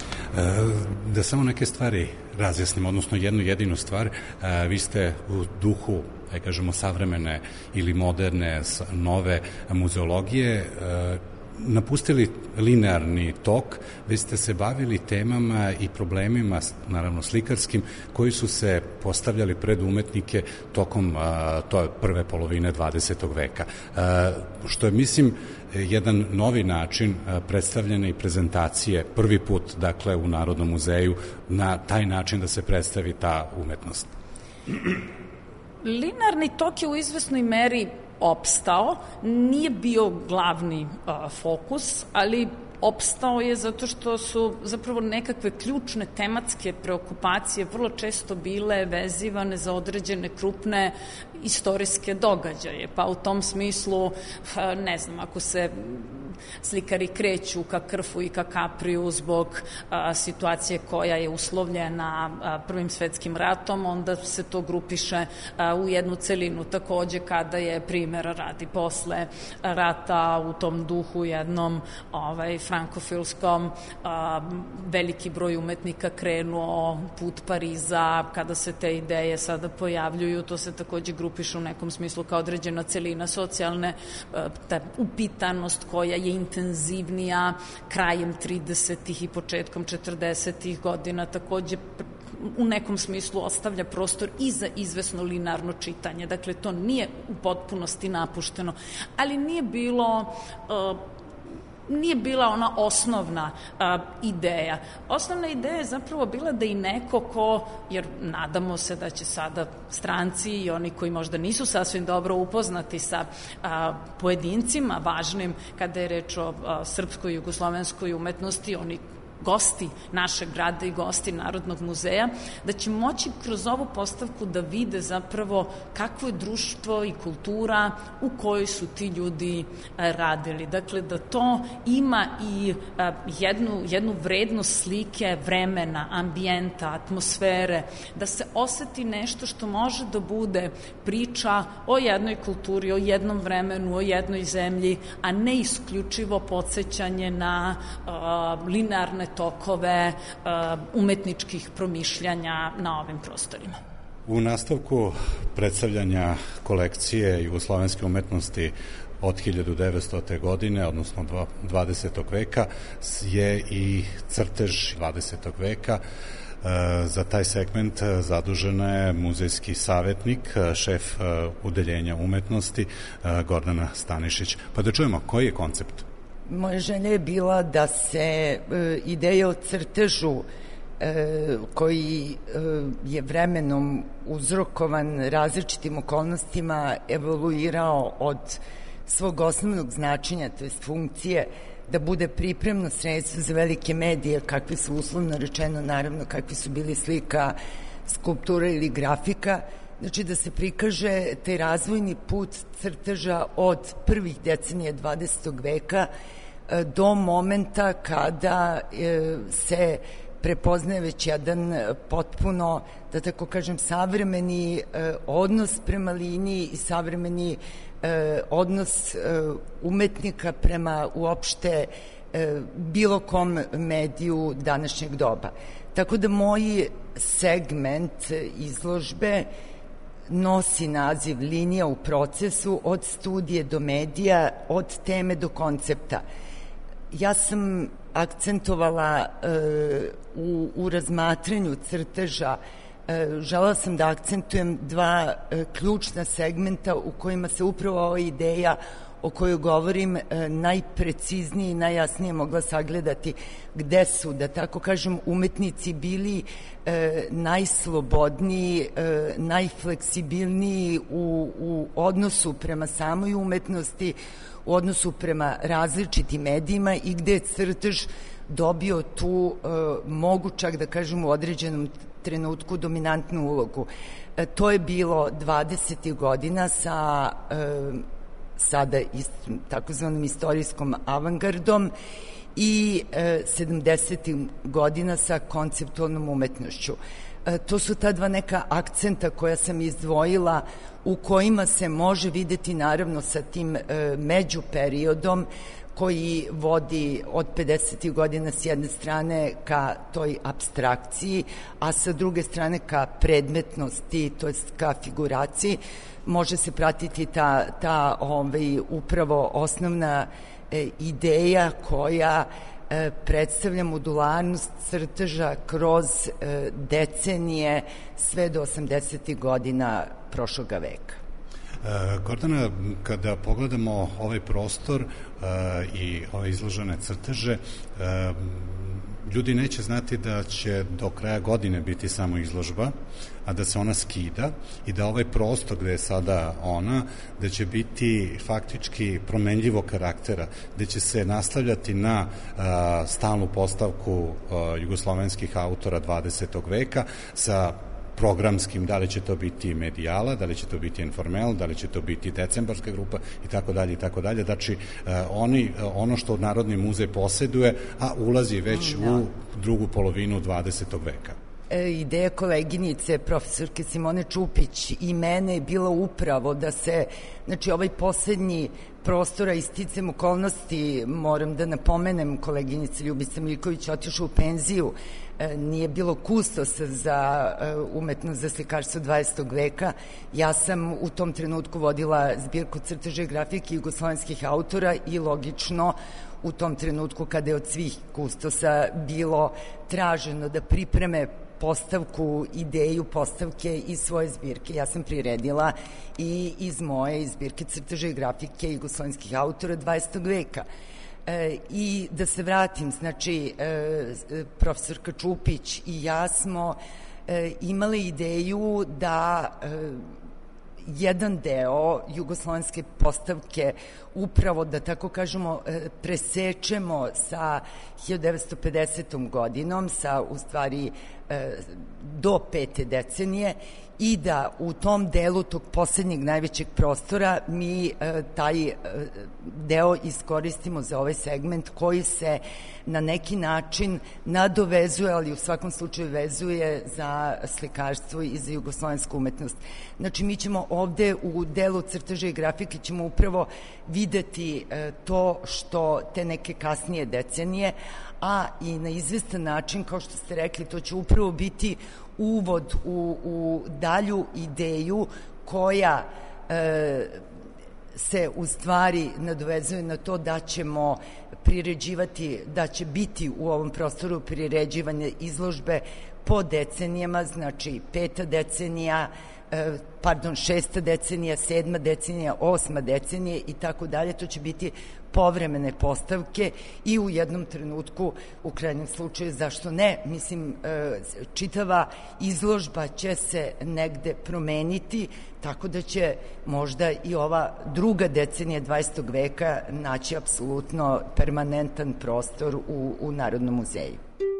Da samo neke stvari razjasnimo, odnosno jednu jedinu stvar. Vi ste u duhu, kažemo, savremene ili moderne, nove muzeologije napustili linearni tok, već ste se bavili temama i problemima, naravno slikarskim, koji su se postavljali pred umetnike tokom prve polovine 20. veka. Što je, mislim, jedan novi način predstavljanja i prezentacije, prvi put, dakle, u Narodnom muzeju, na taj način da se predstavi ta umetnost. Linearni tok je u izvesnoj meri opstao, nije bio glavni fokus, ali opstao je zato što su zapravo nekakve ključne tematske preokupacije vrlo često bile vezivane za određene krupne istorijske događaje, pa u tom smislu, ne znam, ako se slikari kreću ka Krfu i ka Kapriju zbog situacije koja je uslovljena Prvim svetskim ratom, onda se to grupiše u jednu celinu. Takođe, kada je, primjera radi, posle rata u tom duhu jednom frankofilskom, veliki broj umetnika krenuo put Pariza, kada se te ideje sada pojavljuju, to se takođe grupiše u nekom smislu kao određena celina socijalne, ta upitanost koja je intenzivnija krajem 30. i početkom 40. godina, takođe u nekom smislu ostavlja prostor i za izvesno linearno čitanje. Dakle, to nije u potpunosti napušteno, ali nije bila ona osnovna ideja. Osnovna ideja je zapravo bila da i neko ko, jer nadamo se da će sada stranci i oni koji možda nisu sasvim dobro upoznati sa pojedincima važnim kada je reč o srpskoj i jugoslovenskoj umetnosti, oni gosti našeg grada i gosti Narodnog muzeja, da će moći kroz ovu postavku da vide zapravo kakvo je društvo i kultura u kojoj su ti ljudi radili. Dakle, da to ima i jednu vrednost slike vremena, ambijenta, atmosfere, da se oseti nešto što može da bude priča o jednoj kulturi, o jednom vremenu, o jednoj zemlji, a ne isključivo podsećanje na linearne tokove umetničkih promišljanja na ovim prostorima. U nastavku predstavljanja kolekcije jugoslovenske umetnosti od 1900. godine, odnosno 20. veka, je i crtež 20. veka. Za taj segment zadužena je muzejski savetnik, šef Udeljenja umetnosti, Gordana Stanišić. Pa da čujemo, koji je koncept? Moja želja je bila da se ideja o crtežu koji je vremenom uzrokovan različitim okolnostima evoluirao od svog osnovnog značenja, to je funkcije, da bude pripremno sredstvo za velike medije, kakvi su uslovno rečeno, naravno, kakvi su bili slika, skulptura ili grafika, znači da se prikaže taj razvojni put crteža od prvih decenija 20. veka do momenta kada se prepoznaje već jedan potpuno, da tako kažem, savremeni odnos prema liniji i savremeni odnos umetnika prema uopšte bilo kom mediju današnjeg doba. Tako da moj segment izložbe nosi naziv Linija u procesu, od studije do medija, od teme do koncepta. Ja sam akcentovala u razmatranju crteža, želela sam da akcentujem dva ključna segmenta u kojima se upravo ova ideja o kojoj govorim najpreciznije i najjasnije mogla sagledati, gde su, da tako kažem, umetnici bili najslobodniji, najfleksibilniji u odnosu prema samoj umetnosti, u odnosu prema različitim medijima i gde je crtež dobio tu, mogu čak da kažem, u određenom trenutku dominantnu ulogu. To je bilo 20. godina sa sada takozvanom istorijskom avangardom i 70. godina sa konceptualnom umetnošću. To su ta dva neka akcenta koja sam izdvojila, u kojima se može videti naravno sa tim međuperiodom koji vodi od 50. godina s jedne strane ka toj apstrakciji, a sa druge strane ka predmetnosti, to jest ka figuraciji. Može se pratiti ta upravo osnovna ideja koja predstavlja modularnost crteža kroz decenije sve do 80. godina prošloga veka. Gordana, kada pogledamo ovaj prostor i ove izložene crteže, ljudi neće znati da će do kraja godine biti samo izložba, a da se ona skida i da ovaj prostor gde je sada ona, da će biti faktički promenljivog karaktera, gde će se nastavljati na stalnu postavku jugoslovenskih autora 20. veka sa programskim, da li će to biti Medijala, da li će to biti Informel, da li će to biti Decembarska grupa i tako dalje i tako dalje. Znači, ono što Narodni muzej poseduje, a ulazi već u drugu polovinu 20. veka. Ideja koleginice profesorke Simone Čupić i mene je bila upravo da se, znači ovaj poslednji prostora i sticam okolnosti, moram da napomenem, koleginica Ljubica Miljković otišla u penziju, nije bilo kustosa za umetnost za slikarstvo 20. veka. Ja sam u tom trenutku vodila zbirku crteža i grafike jugoslovenskih autora i logično u tom trenutku kada je od svih kustosa bilo traženo da pripreme postavku, ideju postavke iz svoje zbirke. Ja sam priredila i iz moje zbirke crteža i grafike jugoslovenskih autora 20. veka. I da se vratim, znači, profesorka Čupić i ja smo imali ideju da jedan deo jugoslovenske postavke upravo, da tako kažemo, presečemo sa 1950. godinom, sa u stvari do 5. decenije i da u tom delu tog poslednjeg najvećeg prostora mi taj deo iskoristimo za ovaj segment koji se na neki način nadovezuje, ali u svakom slučaju vezuje za slikarstvo i za jugoslovensku umetnost. Znači, mi ćemo ovde u delu crteža i grafike ćemo upravo videti to što te neke kasnije decenije, a i na izvestan način, kao što ste rekli, to će upravo biti uvod u dalju ideju koja se u stvari nadovezuje na to da ćemo priređivati, da će biti u ovom prostoru priređivanje izložbe po decenijama, znači 5. decenija, 6. decenija, 7. decenija, 8. decenija i tako dalje. To će biti povremene postavke i u jednom trenutku, u krajnjem slučaju, zašto ne, mislim, čitava izložba će se negde promeniti, tako da će možda i ova druga decenija 20. veka naći apsolutno permanentan prostor u Narodnom muzeju.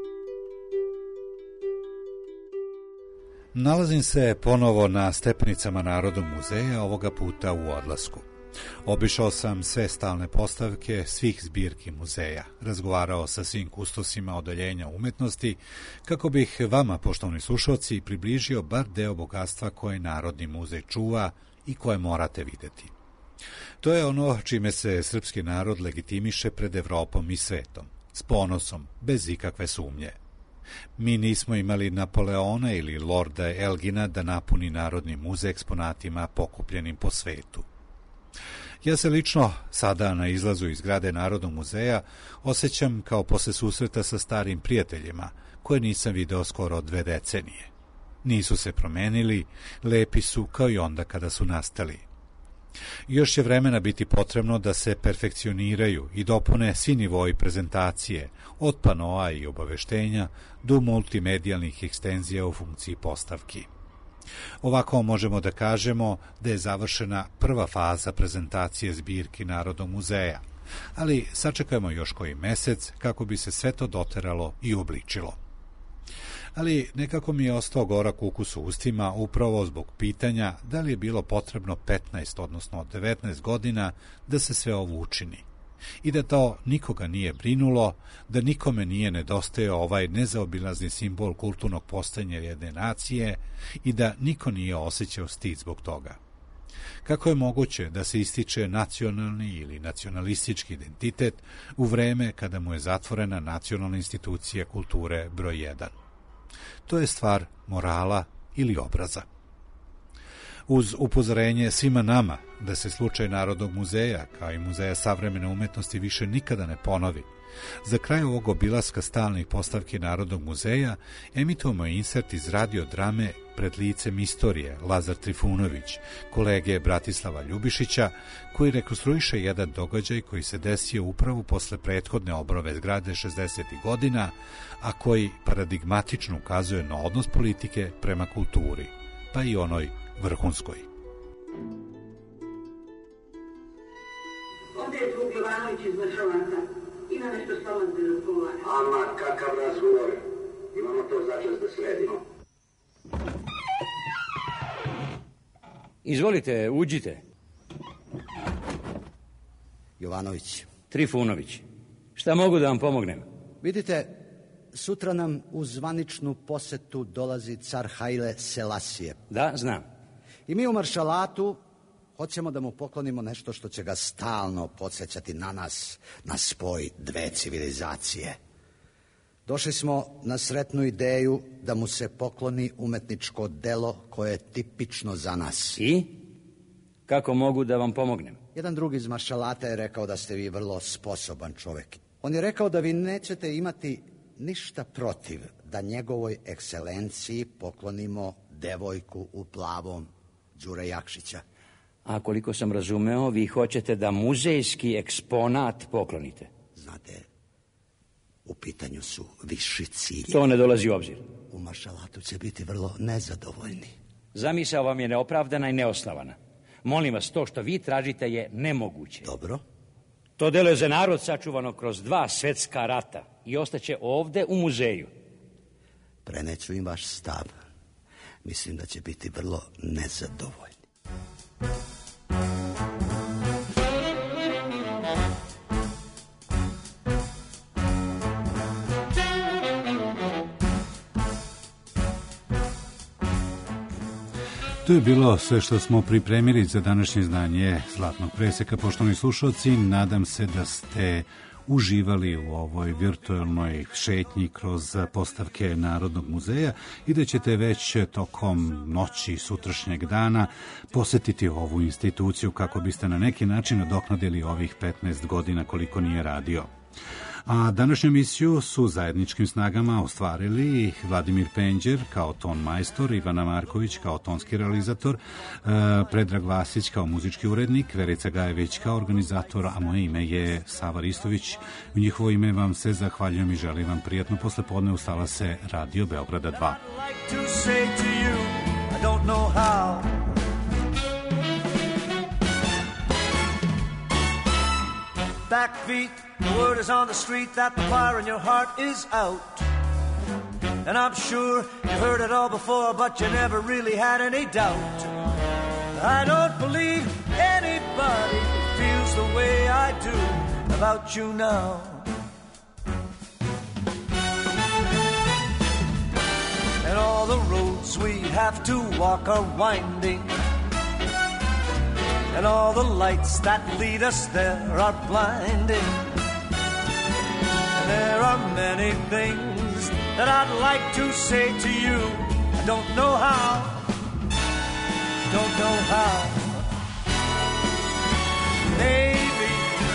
Nalazim se ponovo na stepenicama Narodnog muzeja, ovoga puta u odlasku. Obišao sam sve stalne postavke svih zbirki muzeja, razgovarao sa svim kustosima odeljenja umetnosti, kako bih vama, poštovani slušalci, približio bar deo bogatstva koje Narodni muzej čuva i koje morate videti. To je ono čime se srpski narod legitimiše pred Evropom i svetom, s ponosom, bez ikakve sumnje. Mi nismo imali Napoleona ili Lorda Elgina da napuni Narodni muzej eksponatima pokupljenim po svetu. Ja se lično, sada na izlazu iz zgrade Narodnog muzeja, osjećam kao posle susreta sa starim prijateljima, koje nisam video skoro 2 decenije. Nisu se promenili, lepi su kao i onda kada su nastali. Još će vremena biti potrebno da se perfekcioniraju i dopune svi nivoji prezentacije, od panoa i obaveštenja do multimedijalnih ekstenzija u funkciji postavki. Ovako možemo da kažemo da je završena prva faza prezentacije zbirki Narodnog muzeja, ali sačekajmo još koji mesec kako bi se sve to doteralo i uobličilo. Ali nekako mi je ostao gorak ukus u ustima upravo zbog pitanja da li je bilo potrebno 15, odnosno 19 godina da se sve ovo učini. I da to nikoga nije brinulo, da nikome nije nedostajao ovaj nezaobilazni simbol kulturnog postojanja jedne nacije i da niko nije osjećao stid zbog toga. Kako je moguće da se ističe nacionalni ili nacionalistički identitet u vreme kada mu je zatvorena nacionalna institucija kulture broj 1? To je stvar morala ili obraza. Uz upozorenje svima nama da se slučaj Narodnog muzeja, kao i Muzeja savremene umetnosti, više nikada ne ponovi, za kraj ovog obilaska stalnih postavki Narodnog muzeja emitujemo insert iz radiodrame Pred licem istorije Lazar Trifunović, kolege Bratislava Ljubišića, koji rekonstruiše jedan događaj koji se desio upravo posle prethodne obnove zgrade 60. godina, a koji paradigmatično ukazuje na odnos politike prema kulturi, pa i onoj vrhunskoj. Ovdje je drug Jovanović iz Vršovaca. Ima nešto s vama da razgovara. Ama, kakav razgovor? Imamo to začas da sledimo. Izvolite, uđite. Jovanović. Trifunović. Šta mogu da vam pomognem? Vidite, sutra nam u zvaničnu posetu dolazi car Haile Selasije. Da, znam. I mi u maršalatu hoćemo da mu poklonimo nešto što će ga stalno podsjećati na nas, na spoj dve civilizacije. Došli smo na sretnu ideju da mu se pokloni umetničko delo koje je tipično za nas. I? Kako mogu da vam pomognem? Jedan drugi iz maršalata je rekao da ste vi vrlo sposoban čovjek. On je rekao da vi nećete imati ništa protiv da njegovoj ekscelenciji poklonimo devojku u plavom, Đure Jakšića. A koliko sam razumeo, vi hoćete da muzejski eksponat poklonite. Znate, u pitanju su viši cilji. To ne dolazi u obzir. U maršalatu će biti vrlo nezadovoljni. Zamisao vam je neopravdana i neosnovana. Molim vas, to što vi tražite je nemoguće. Dobro. To delo je za narod sačuvano kroz 2 svetska rata i ostaće ovde u muzeju. Preneću im vaš stav. Mislim da će biti vrlo nezadovoljni. To je bilo sve što smo pripremili za današnje izdanje Zlatnog preseka. Poštovani slušalci, nadam se da ste uživali u ovoj virtualnoj šetnji kroz postavke Narodnog muzeja i da ćete već tokom noći sutrašnjeg dana posetiti ovu instituciju kako biste na neki način nadoknadili ovih 15 godina koliko nije radio. A današnju emisiju su zajedničkim snagama ostvarili Vladimir Penđer kao ton majstor, Ivana Marković kao tonski realizator, Predrag Vasić kao muzički urednik, Verica Gajević kao organizator, a moje ime je Sava Ristović. U njihovo ime vam se zahvaljujem i želim vam prijatno poslepodne. Ustala se Radio Beograda 2. Backbeat, the word is on the street that the fire in your heart is out. And I'm sure you heard it all before, but you never really had any doubt. I don't believe anybody feels the way I do about you now. And all the roads we have to walk are winding, and all the lights that lead us there are blinding. And there are many things that I'd like to say to you. I don't know how, don't know how. Maybe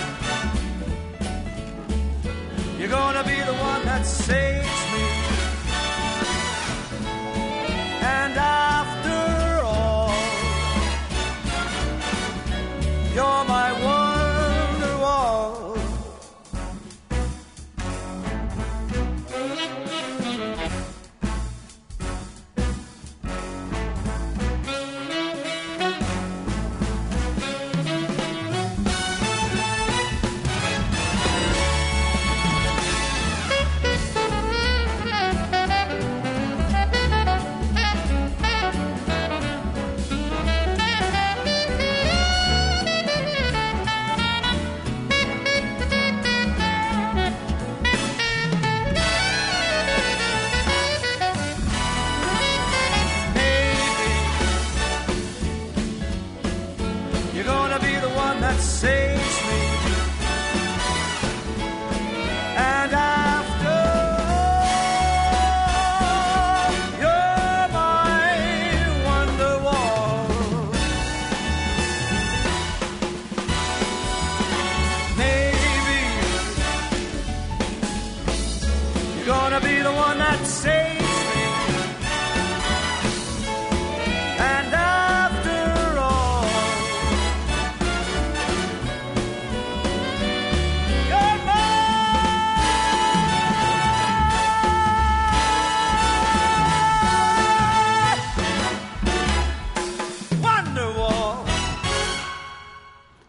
you're gonna be the one that saves me. And after all, you're my Wonderwall. one that saves